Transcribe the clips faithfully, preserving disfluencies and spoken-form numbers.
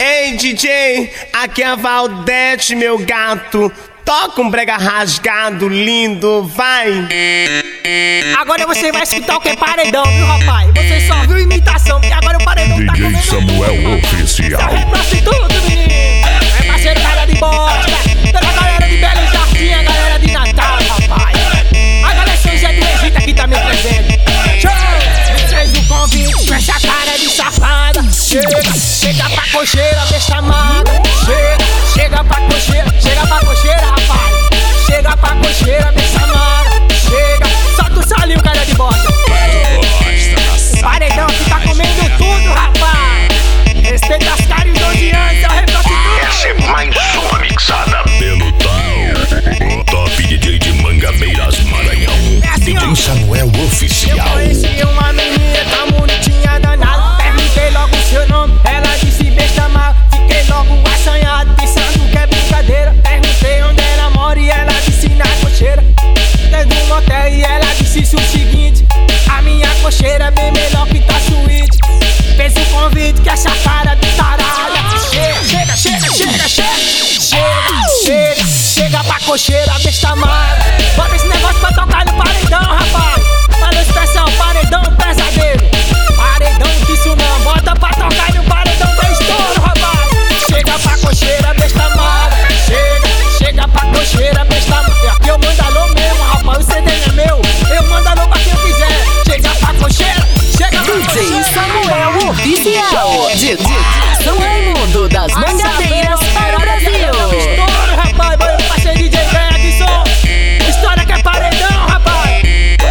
Ei, D J, aqui é a Valdete, meu gato. Toca um brega rasgado, lindo, vai. Agora você vai escutar o que é paredão, viu, rapaz? Você só viu imitação, porque agora o paredão tá comendo D J Samuel Oficial. É prostituto, menino. É parceiro, cara de bosta. Toda a galera de Belo Jardim, a galera de Natal, rapaz. A galera São José do Egito aqui tá me presente. Show! Fez o convite com essa cara de safada. Chega, chega pra cocheira, besta amada. Chega, chega pra cocheira, chega pra cocheira, rapaz. Chega pra cocheira, besta amada. Chega, solta o salinho, cara de bosta. Paredão que tá comendo tudo, rapaz. Respeita as caras e doze anos, é o reprostituto. Essa é mais uma mixada pelo tal Top D J de Mangabeiras, Maranhão. É assim, D J ó. Samuel Oficial. Eu conheci uma menina tão bonitinha danada. Perguntei logo o seu nome, ela disse besta mal. Fiquei logo assanhado, pensando que é brincadeira. Perguntei onde ela mora e ela disse na cocheira. Dentro do motel e ela disse o seguinte: a minha cocheira é bem melhor que tua suíte. Fez o convite que essa cara de tarada. Chega, chega, chega, chega, chega. Chega, chega, chega pra cocheira, besta amada. Bota esse negócio pra tocar no paredão, rapaz. Falou expressão, paredão, pesadelo. Paredão que isso não, bota pra tocar no paredão da estouro, rapaz. Chega pra cocheira, besta amada. Chega, chega pra cocheira, besta amada. E aqui eu mando alô mesmo, rapaz, o C D é meu. Eu mando alô pra quem eu quiser. Chega pra cocheira, chega pra D J cocheira. Samuel Oficial. D J São Raimundo das Mangabeiras para o Brasil. Estouro, rapaz, meu parceiro D J Ganha de som. História que é paredão, rapaz.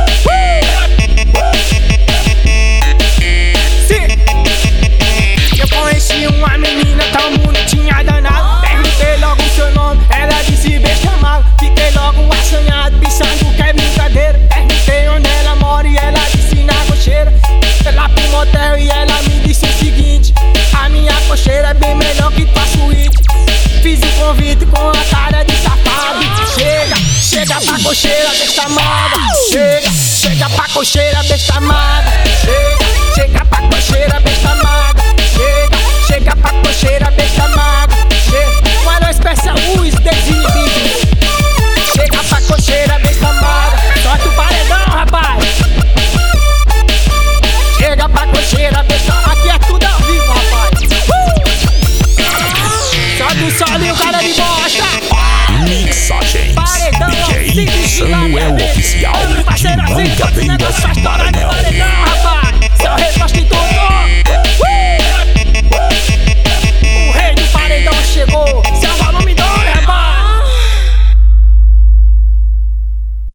Sim. Eu conheci uma menina tão bonitinha danada. Perguntei logo o seu nome, ela disse besta mal. Fiquei logo assanhado, pensando que é brincadeira. Perguntei onde ela mora e ela disse na cocheira. Fui lá pro motel e ela me disse o seguinte: a minha cocheira é bem melhor que tua suíte. Fiz o convite com a cara de safado. Chega, chega pra cocheira, besta amada. Chega, chega pra cocheira, besta amada. Chega, chega pra cocheira, besta amada. Chega, chega pra cocheira, besta amada. Chega, com a especial luz desinibido. Chega pra cocheira, besta amada. Solta o paredão, rapaz. Chega pra cocheira, besta. Aqui é tudo ao vivo, rapaz. Uh! Sobe o solinho, cara de bosta. Mixagens Paredão, D J Samuel Oficial de Mangabeiras, Maranhão.